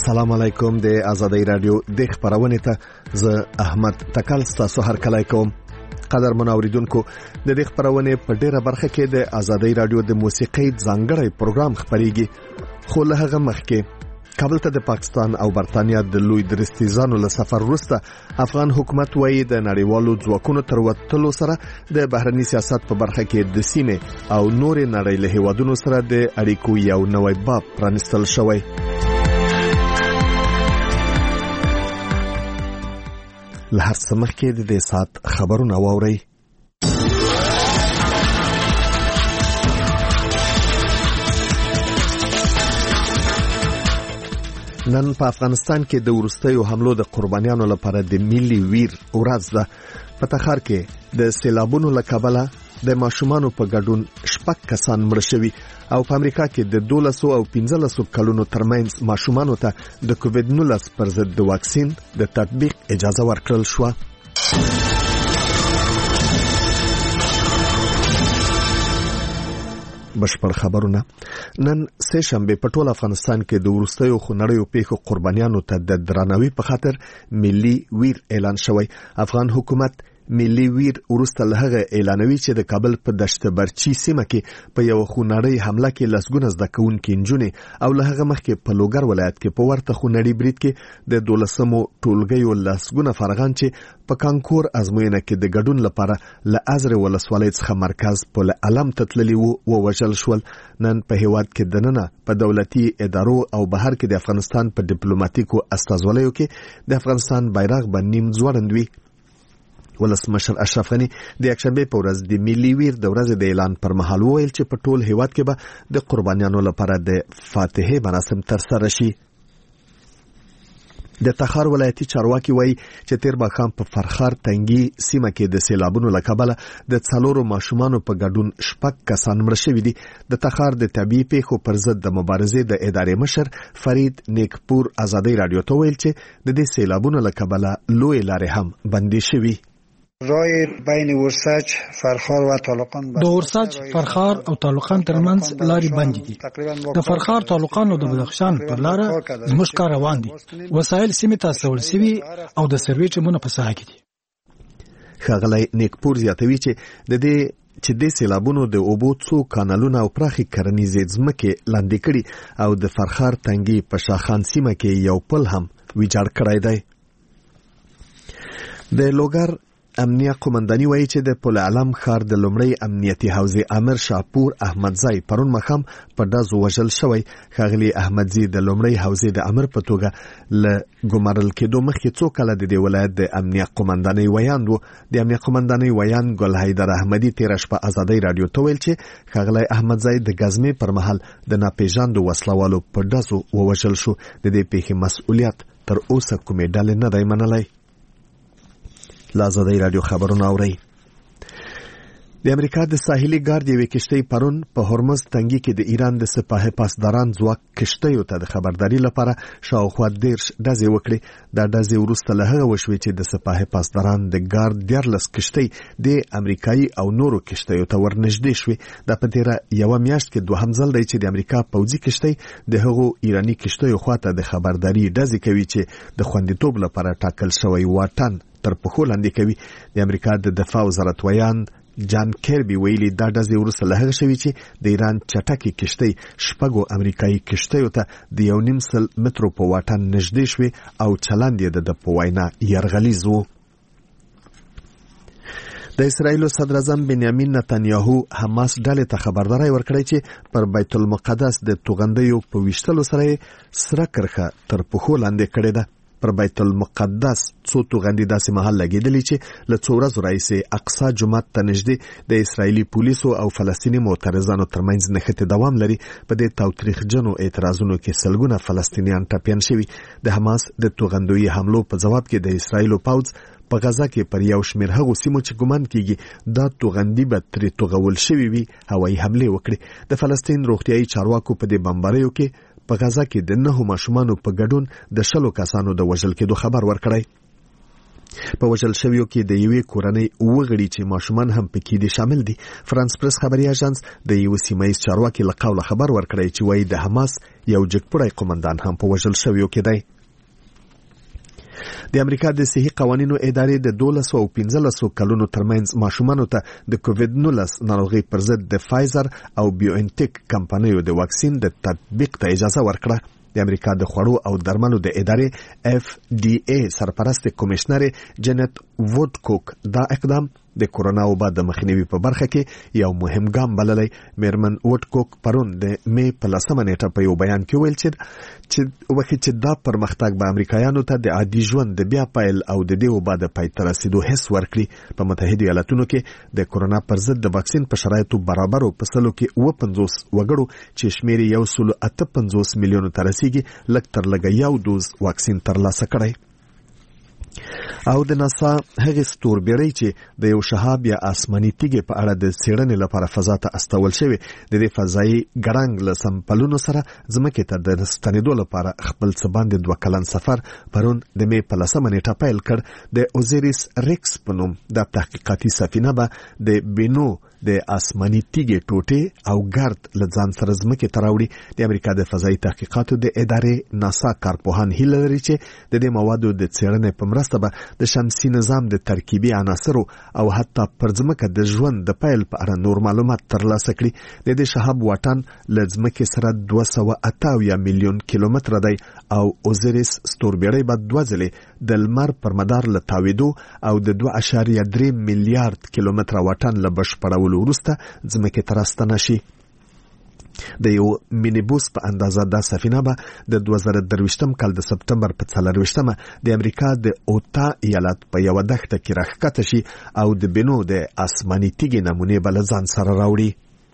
السلام علیکم. د آزادۍ رادیو د خبرونه ته زه احمد تکل تاسو هر کله کوم. قدر منوریدونکو د دې خبرونه په ډیره برخه کې د آزادۍ رادیو د موسیقي ځانګړی پروګرام خبريږي. خو له هغه مخکې کابل ته د پاکستان او برتانیا د لوی درستیزانو له سفر وروسته افغان حکومت وایي د نړیوالو ځواکونو تر وتلو سره د بهرني سیاست په برخه کې د سیمې او نورې نړۍ له هیوادونو سره د اړیکو یو نوی باب پرانستل شوی. له هر څه مخکې د دې سات خبرونه واورئ. نن په افغانستان کې د وروستیو حملو د قربانیانو لپاره د ملي ویر ورځ ده. په تخار کې د سیلابونو له کبله د ماشومانو په ګډون 6 کسان مړ شوي او په امریکا کې د 12 او 15 کلونو ترمنځ ماشومانو ته د کووډ 19 پر ضد د واکسین د تطبیق اجازه ورکړل شو. بشپړ خبرونه. نن سه شنبه په ټول افغانستان کې د وروستیو خونړیو پیښو قربانیانو ته د درناوي په خاطر ملي ویر اعلان شوی. افغان حکومت ملي ویر ورسته له هغه اعلانوي چې د کابل په دشت برچی سیمه کې په یو خونړی حمله کې لسګونه زده کوونکي نجونې او له هغه مخکې په لوګر ولایت کې په ورته خونړی برید کې د 12مو ټولګیو لسګونه فارغان چې په کانکور ازموینه کې د ګډون لپاره له ازر ولسوالۍ څخه مرکز په علم تتللی وو وژل شول. نن په هیواد کې دننه په دولتي ادارو او بهر کې د افغانستان په ډیپلوماټیکو استازولیو کې د افغانستان بیرغ باندې نیم ځوړند وي. ولسمشر اشرف غنی د یکشنبه په ورځ د ملي ویر د ورځې د اعلان پر مهال وویل چې په ټول هیواد کې به د قربانیانو لپاره د فاتحه مراسم ترسره شي. د تخار ولایتي چارواکي وایي چې تیر ماښام په فرخار تنګي سیمه کې د سیلابونو له کبله د 4 ماشومانو په ګډون 6 کسان مړ شوي دي. د تخار د طبيعي پیښو پر ضد د مبارزې د ادارې مشر فرید نیکپور آزادۍ رادیو ته ویل چې د دې سیلابونو له کبله لوی لارې هم بندي شوي. رای بین ورسج فرخار و طالقان د ورسج فرخار او طالقان ترمنځ لارې بندې دي. د فرخار طالقان او د بدخشان پر لار زموږ کار روان دي. وسایل سیمې ته استول شوي او د سروې ټیمونه په ساحه کې دي. ښاغلی نیکپور زیاتوي چې د سیلابونو د اوبو څو کانالونه او پراخي کرنیزې ځمکې لاندې کړي او د فرخار تنګي په شاخان سیمه کې یو پل هم ویجاړ کړی دی. د لوګر امنیه قومنداني وایي چې د پل علم ښار د لومړی امنیتي حوزې امر شاپور احمدزی پرون مخام په ډزو وژل شوی. ښاغلي احمدزی د لومړی حوزې د امر په توګه له ګمارل کېدو مخکې څو کله د دې ولایت د امنیه قومنداني ویاند و. د امنیه قومنداني ویاند ګل حیدر احمدي تیر شپه آزادۍ رادیو ته ویل چې ښاغلی احمدزی د غزمې پر مهال د ناپېژاندو وسلوالو په ډزو ووژل شو. د دې پیښې مسؤلیت تر اوسه کومې ډلې نه دی منلی. آزادۍ رادیو خبرونه اورئ. د امریکا د ساحلي ګارد یوې کشتۍ پرون په هرمز تنګي کې د ایران د سپاه پاسداران ځواک کشتیو ته د خبرداري لپاره شاوخوا 10 ډزې وکړي. دا ډزې وروسته له هغه وشوې چې د سپاه پاسداران د ګارد 14 کشتۍ د امریکایي او نورو کشتیو ته ورنږدې شوې. دا په تیره یوه میاشت کې دوهم ځل دی چې د امریکا پوځي کشتۍ د هغو ایراني کشتیو خواته د خبرداري ډزې کوي چې د خوندیتوب لپاره ټاکل شوی واټن تر پخو لاندې کوي. د امریکا د دفاع وزارت ویاند جان کیربي ویلي دا ډزې وروسته له هغه شوي چې د ایران چټکې کشتۍ 6 امریکایي کشتیو ته د 1.5 مترو په واټن نږدې شوې او چلند یې د په وینا یرغلیز و. د اسرائیل صدر اعظم بنیامین نتنیاهو حماس ډلې ته خبرداري ورکړې چې پر بیت المقدس د توغندیو په وشتلو سره سره کرخه تر پخو لاندې کړې ده. پر بیت المقدس څو توغندي داسې محل لګېدلې چې له څو ورځو راهیسې اقصی جومات ته نږدې د اسرایلي پولیسو او فلسطیني معترضانو ترمنځ نښتې دوام لري. په دې تاوتریخجنو اعتراضونو کې سلګونه فلسطینیان ټپیان شوي. د حماس د توغندوي حملو په جواب کې د اسرایلو پوځ په غزا کې پر یو شمېر هغو سیمو چې ګمان کېږي دا توغندي به ترې توغول شوي وي هوایي حملې وکړي. د فلسطین روغتیایي چارواکو په دې بمباریو کې په غزا کې د 9 ماشومانو په ګډون د 10 کسانو د وژل کېدو خبر ورکړی. په وژل شویو کې د یوې کورنۍ وګړي چې ماشومان هم پکې دي شامل دي. فرانس پریس خبري اژانس د یو سیمایي چارواکي له قوله خبر ورکړی چې وایي د حماس یو جګپړی قومندان هم په وژل شویو کې دی. د امریکا د صحي قوانینو ادارې د 12 او 15 کلونو ترمنځ ماشومانو ته د کووید 19 ناروغي پر ضد د فایزر او بیوانټیک کمپنیو د واکسین د تطبیق ته اجازه ورکړه. د امریکا د خوړو او درملو د ادارې FDA سرپرست کمشنر جنت وودکوک دا اقدام د کورونا وبا د مخنیوي په برخه کې یو مهم ګام بللی. میرمن وودکوک پرون د می په 10 نیټه په یو بیان کې ویل چې دا پرمختګ به امریکایانو ته د عادي ژوند د بیا پیل او د دې وبا د پای ته رسیدو حس ورکړي. په متحده ایالاتونو کې د کورونا پر ضد د واکسین په شرایطو برابرو په سلو کې 50 وګړو چې شمیر 158 میلیونو ته رسیږي لږ تر لږه یو دوز واکسین ترلاسه کړی. او د ناسا هغه ستوربیړۍ چې د یو شهاب یا آسماني تیږې په اړه د څېړنې لپاره فضا ته استول شوی د دې فضایي ګړنګ له سمپلونو سره ځمکې ته د ستنېدو لپاره خپل څه باندې 2 کلن سفر پرون د می په 10 نیټه پیل کړ. د اوزیریس ریکس په نوم د تحقیقاتي سفینه به د بینو د آسماني تیږې ټوټې او ګرد له ځان سره ځمکې ته راوړي. د امریکا د فضایي تحقیقاتو د ادارې ناسا کارپوهان هیله لري چې د دې موادو د څېړنې په مرسته به د شمسي نظام د ترکیبي عناصرو او حتی پر ځمکه د ژوند د پیل په اړه نور معلومات ترلاسه کړي. د دې شهاب واټن له ځمکې سره 280 میلیون کیلومتره دی او اوزیریس ستوربیړۍ به 2 ځلې د لمر پر مدار له تاویدو او د 2.3 میلیارډ کیلومتره واټن له بشپړولو وروسته ځمکې ته راستنه شي. د یو مینیبوس په اندازه دا سفینه به د 2023 کال د سپتمبر په 24 د امریکا د اوتا ایالت په یو دښته کې راښکته شي او د بینو د آسماني تیږې نمونې به له ځان سره راوړي.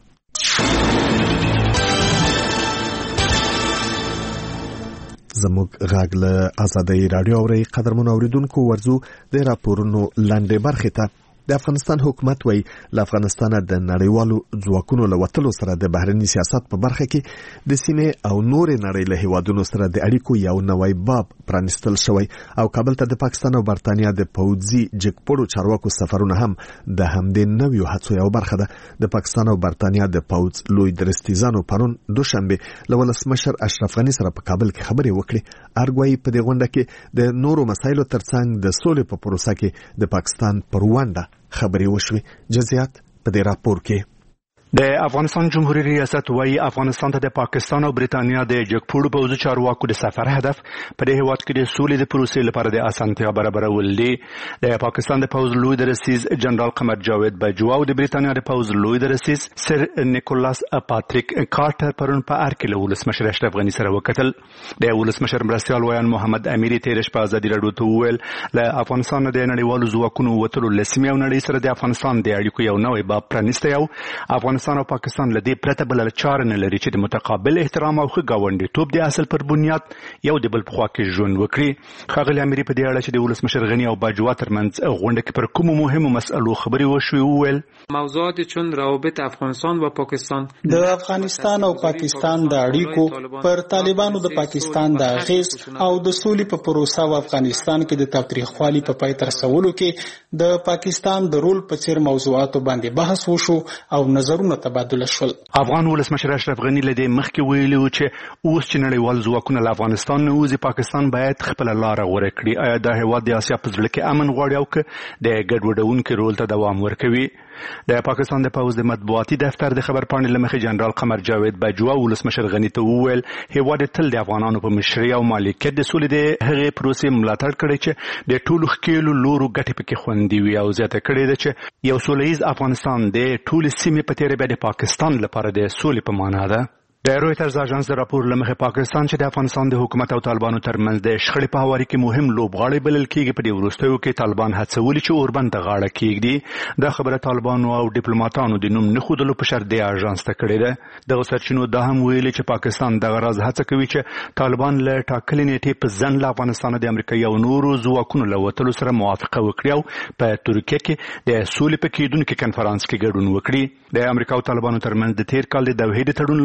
زموږ غږ له آزادۍ رادیو اوري. قدرمن اوریدونکو ورزو د راپورونو لاندې برخه ته. د افغانستان حکومت وایي له افغانستان د نړیوالو ځواکونو له وتلو سره د بهرني سیاست په برخه کې د سیمې او نور نړۍ له هیوادونو سره د اړیکو یو نوی باب پرانستل شوی او کابل ته د پاکستان او برتانیا د پوځي جګپړو چارواکو سفرونه هم د همدې نویو هڅو یو برخه ده. د پاکستان او برتانیا د پوځ لوی درستیزانو پرون دوشنبه له ولسمشر اشرف غنی سره په کابل کې خبرې وکړې. ارګوي په دې غونډه کې د نورو مسایلو ترڅنګ د سولې په پروسه کې د پاکستان پر ونډه خبرې وشوي. جزئیات په دې راپور کې. د افغانستان جمهوریت ریاست وايي افغانستان ته د پاکستان او برتانیا د جګپړو پوځي چارواکو د سفر هدف په دې هیواد کې د سولې د پروسې لپاره د اسانتیا برابرول دي. د پاکستان د پوځ لوی درستیز جنرال قمر جاوید بجوا او د برتانیا د پوځ لوی درستیز سر نیکولاس پاتریک کارټر پرون په ارکل ولسمشر اشرف غنی سره وکتل. د ولسمشر مرستیال ویان محمد امیر تیرش په ازادي راډیو ته وویل له افغانستان د نړیوالو ځواکونو وتلو لسمي او نړۍ سره د افغانستان د اړیکو یو نوې باب پرانیستی او افغانستان او پاکستان لدی پرته بل چاره نه لري چې د متقابل احترام او ښه ګاونډیتوب د اصل پر بنیاد یو د بل په خوا کې ژوند وکړي. ښاغلي امیر په دې اړه چې د ولسمشر غنی او بجوا ترمنځ غونډه کې پر کومو مهمو مسئلو خبرې وشوې وویل موضوعات چون روابط افغانستان و پاکستان د افغانستان او پاکستان د اړیکو پر طالبانو د پاکستان د اغیز او د سولې په پروسه او افغانستان کې د تاوتریخوالي په پای تر رسولو کې د پاکستان د رول په څیر موضوعاتو باندې بحث وشو او نظرونه تبادله شول. افغان ولسمشر اشرف غنی له دې مخکې ویلي و چې اوس چې نړیوال ځواکونه له افغانستان نه وځي پاکستان باید خپل لار غوره کړي. آیا دا هیواد د اسیا په زړه کې امن غواړي او که د ګډوډونکو رول ته دوام ورکوي؟ د پاکستان د پوځ د مطبوعاتي دفتر د خبرپاڼې له مخې جنرال قمر جاوید بجوا ولسمشر غنی ته وویل هیواد تل د افغانانو په مشرۍ او مالکیت د سولې د هغې پروسې ملاتړ کړی چې د ټولو ښکېلو لورو ګټې پکې خوندي وي او زیاته کړې ده چې یو سوله ییز افغانستان د ټولې سیمې په تېره بیا د پاکستان لپاره د سولې په معنا ده. د رویټرز اژانس د راپور له مخې پاکستان چې د افغانستان د حکومت او طالبانو ترمنځ د شخړې په هواري کې مهم لوبغاړی بلل کېږي په دې وروستیو کې طالبان هڅولي چې اوربند ته غاړه کېږدي. دا خبره طالبانو او ډیپلوماټانو د نوم نه ښودلو په شرط د اژانس ته کړې ده. دغه سرچینو دا هم ویلي چې پاکستان دغه راز هڅه کوي چې طالبان له ټاکلې نیټې په ځنډ له افغانستان د امریکایي او نورو ځواکونو له وتلو سره موافقه وکړي او په ترکیه کې د سولې په کېدونکي کنفرانس کې ګډون وکړي. د امریکا او طالبانو ترمنځ د تیر کال د دوحې د تړون له مخې ټول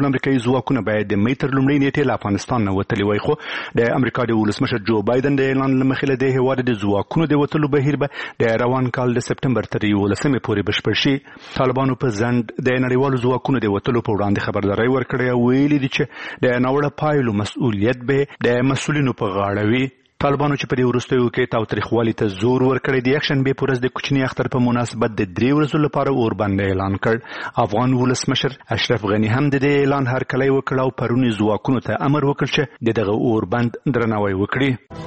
ټول امریکایي ځواکونه باید د مې تر لومړۍ نیټې له افغانستان نه وتلي وای، خو د امریکا د ولسمشر جو بایدن د اعلان له مخې له دې هېواد د ځواکونو د وتلو بهیر به د روان کال د سپټمبر تر 11 پورې بشپړ شي. طالبانو په ځنډ د نړیوالو ځواکونو د وتلو په وړاندې خبرداری ورکړې او ویلي دي چې د ناوړه پایلو مسؤلیت به د مسؤلینو په غاړه وي. طالبانو چې په دې وروستیو کې تاوتریخوالي ته زور ورکړی د یکشنبې په ورځ د کوچني اختر په مناسبت د 3 ورځو لپاره اوربند اعلان کړ. افغان ولسمشر اشرف غني هم د دې اعلان هرکلی وکړ او پرونی ځواکونو ته امر وکړ چې دغه اوربند درناوی وکړي.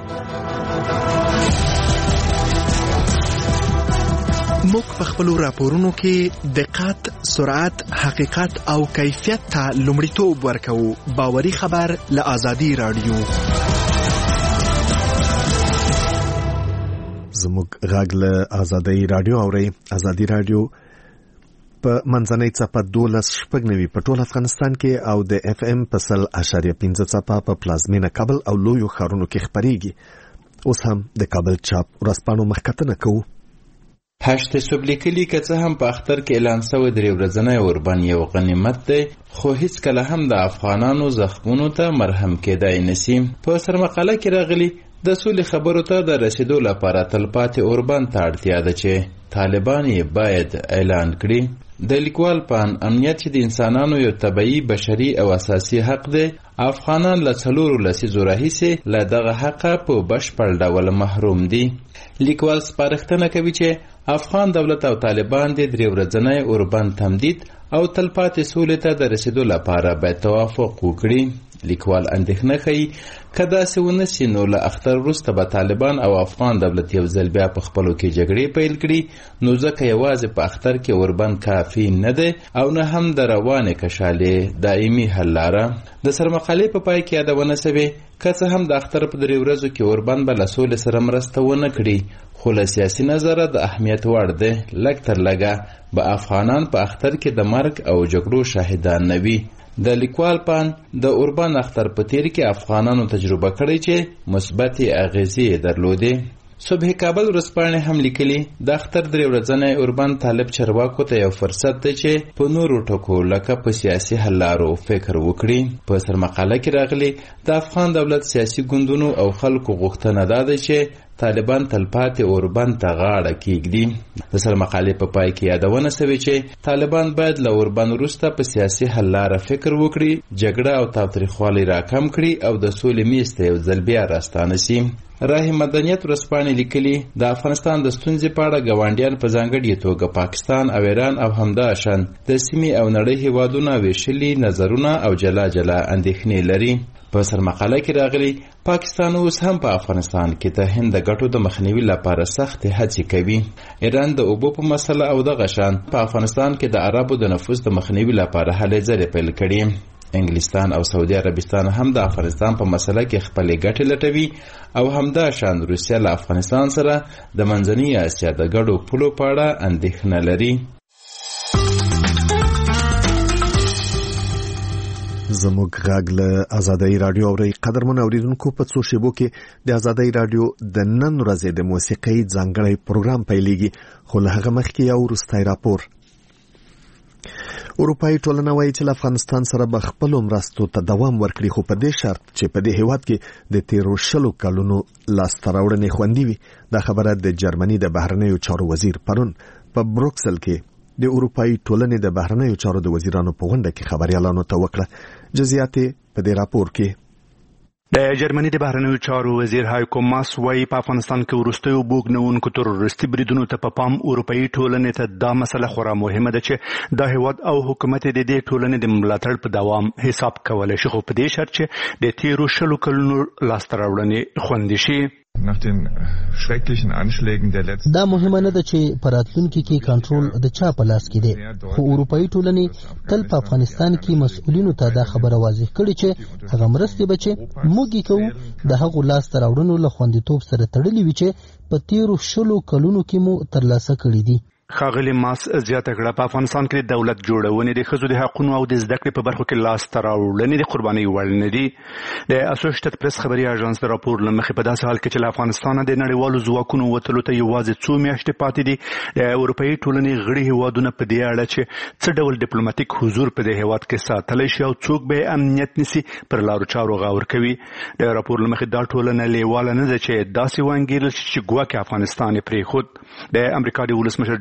موږ په خپلو راپورونو کې دقت، سرعت، حقیقت او کیفیت ته لومړیتوب ورکوو. باوري خبر له آزادي رادیو. زموږ غږ له آزادۍ رادیو اورئ. آزادي رادیو په منځنۍ څپه 12.9 په ټول افغانستان کې او د اف ام په 100.5 څپه په پلازمینه کابل او لویو ښارونو کې خپریږي. اوس هم د کابل چاپ ورځپاڼو مخکتنه کوو. هشت صبح لیکلي که څه هم په اختر کې اعلان شوی 3 ورځنی اوربند یو غنیمت دی، خو هیڅ کله هم د افغانانو زخمونو ته مرهم کېدای نشي. په سرمقاله کې راغلي د سولې خبرو ته د رسیدو لپاره تلپاتې اوربند ته اړتیا ده چې طالبان یې باید اعلان کړي. د لیکوال په امنیت چې د انسانانو یو طبیعي بشري او اساسي حق دی، افغانان له 4 لسیزو راهیسې له دغه حقه په بشپړ ډول محروم دي. لیکوال سپارښتنه کوي چې افغان دولت او طالبان د 3 ورځنی اوربند تمدید او تلپاتې سولې ته د رسیدو لپاره باید توافق وکړي. لیکوال اندېښنه ښیي که داسې ونه سي نو له اختر وروسته به طالبان او افغان دولت یو ځل بیا په خپلو کې جګړې پیل کړي، نو ځکه یوازې په اختر کې اوربند کافي نه دی او نه هم د روانې کشالې دایمي حل لاره. د سرمقالې په پای کې یادونه شوې که څه هم د اختر په 3 ورځو کې اوربند به له سولې سره مرسته ونه کړي، خو له سیاسي نظره د اهمیت وړ دی. لږ تر لږه به افغانان په اختر کې د مرګ او جګړو شاهدان نه وي. د لیکوال پان د اوربند اختر په تیر کې افغانانو تجربه کړې چې مثبتې اغیزې درلودې. صبح کابل ورځپاڼې هم لیکلي د اختر 3 ورځنی اوربند طالب چارواکو ته یو فرصت دی چې په نورو ټکو لکه په سیاسي حل لارو فکر وکړي. په سرمقاله کې راغلي د افغان دولت سیاسي ګوندونو او خلکو غوښتنه دا ده چې طالبان تلپاتې اوربند ته غاړه کیږدي. د سرمقالې په پای کې یادونه شوې چې طالبان باید له اوربند وروسته په سیاسي حل لاره فکر وکړي، جګړه او تاوتریخوالی راکم کړي او د سولې میز ته یو ځل بیا راستانه شي. راه مدنیت ورځپاڼې لیکلي د افغانستان د ستونزې په اړه ګاونډیان په ځانګړې توګه پاکستان او ایران او همداشان د سیمې او نړۍ هیوادونه ویشلي نظرونه او جلا جلا اندېښنې لري. په سرمقاله کې راغلي پاکستان اوس هم په افغانستان کې د هند د ګټو د مخنیوي لپاره سخت هڅې کوي. ایران د اوبو په مسله او دغه شان په افغانستان کې د عربو د نفوذ د مخنیوي لپاره هلې ځلې پیل کړي. انګلستان او سعودي عربستان هم د افغانستان په مسله کې خپلې ګټې لټوي او همداشان روسیه له افغانستان سره د منځنۍ اسیا د ګډو پولو په اړه اندېښنه لري. زموږ غږ له آزادۍ رادیو اورئ. قدرمن اوریدونکو، په څو شیبو کې د آزادۍ رادیو د نن ورځې د موسیقۍ ځانګړی پروګرام پیلېږي، خو له هغه مخکې یو وروستی راپور. اروپایي ټولنه وایي چې له افغانستان سره به خپلو مرستو ته دوام ورکړي، خو په دې شرط چې په دې هیواد کې د تیرو 20 کلونو لاسته راوړنې خوندي وي. دا خبره د جرمني د بهرنیو چارو وزیر پرون په بروکسل کې د اروپایي ټولنې د بهرنیو چارو د وزیرانو په غونډه کې خبريالانو ته وکړه. جزئیات په دې راپور کې. د جرمني د بهرنیو چارو وزیر هایکو ماس وايي په افغانستان کې وروستیو بوګنونکو تروریستي بریدونو ته په پام اروپایي ټولنې ته دا مسله خورا مهمه ده چې د هیواد او حکومت د دې ټولنې د ملاتړ په دوام حساب کولی شي، خو په دې شرط چې د تیرو 20 کلونو لاسته راوړنې خوندي شي. دا مهمه نه ده چې په راتلونکي کې کنټرول د چا په لاس کې دی، خو اروپایي ټولنې تل په افغانستان کې مسؤلینو ته دا خبره واضح کړې چې هغه مرستې به چې موږ کوو د هغو لاسته راوړنو له خوندیتوب سره تړلې وي چې په تیرو 20 کلونو کې مو ترلاسه کړي دي. ښاغلي ماس زیاته کړه په افغانستان کې د دولت جوړونې د ښځو د حقونو او د زده کړې په برخو کې لاسته راوړنې د قربانۍ وړ نه دي. د اسوسییټډ پریس خبري اژانس د راپور له مخې په داسې حال کې چې له افغانستانه د نړیوالو ځواکونو وتلو ته یوازې څو میاشتې پاتې دي، د اروپایي ټولنې غړي هیوادونه په دې اړه چې څه ډول ډیپلوماټیک حضور په دې هیواد کې ساتلی شي او څوک به امنیت نیسي پر لارو چارو غور کوي. د راپور له مخې دا ټولنه لیواله نه ده چې داسې وانګیرل شي چې ګواکې افغانستان یې پرېښود. د امریکا د ولسمشر